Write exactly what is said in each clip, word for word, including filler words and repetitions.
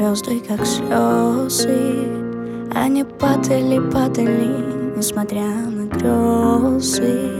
Звезды, как слезы, они падали, падали, несмотря на грезы.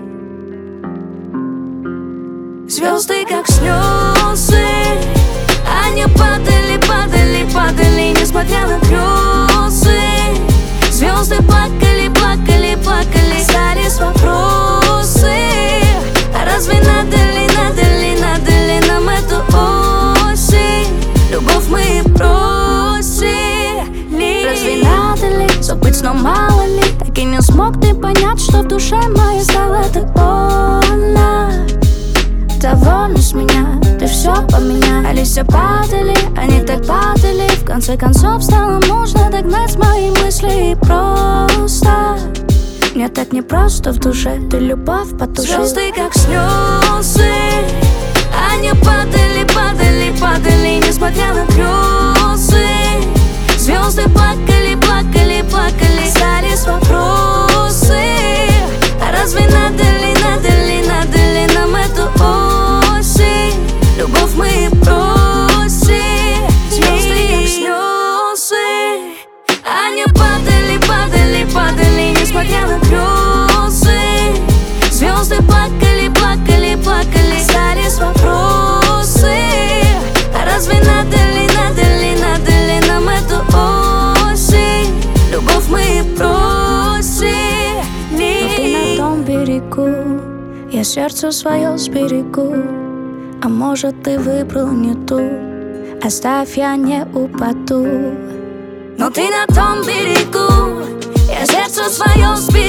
Звезды, как слезы, они падали, падали, падали, несмотря на грезы. Звезды плакали, плакали, плакали, остались вопросы. А разве надо ли, надо ли, надо ли нам эту осень? Любовь мы бросили. Разве надо ли забыть, но мало ли? Так и не смог ты понять, что в душе моей стало так больно. Довольно с меня, ты все поменял. Листья падали, они так падали. В конце концов стало нужно догнать мои мысли и просто. Мне так непросто в душе, ты любовь потушил. Звезды, как слезы, они падали, падали, падали, несмотря на грезы. Звезды плакали, плакали, плакали, остались вопросы. А разве надо ли, надо ли, надо ли нам эту осень? Любовь мы бросили. Звезды, как слезы, они падали, падали, падали, несмотря на грезы. Звезды плакали, плакали, плакали, остались вопросы. А разве надо ли, надо ли, надо ли нам эту осень? Любовь мы бросили. Но ты на том берегу, я сердце свое сберегу. А может, ты выбрал не ту, оставь, я не упаду. Но ты на том берегу, я сердце свое сберегу.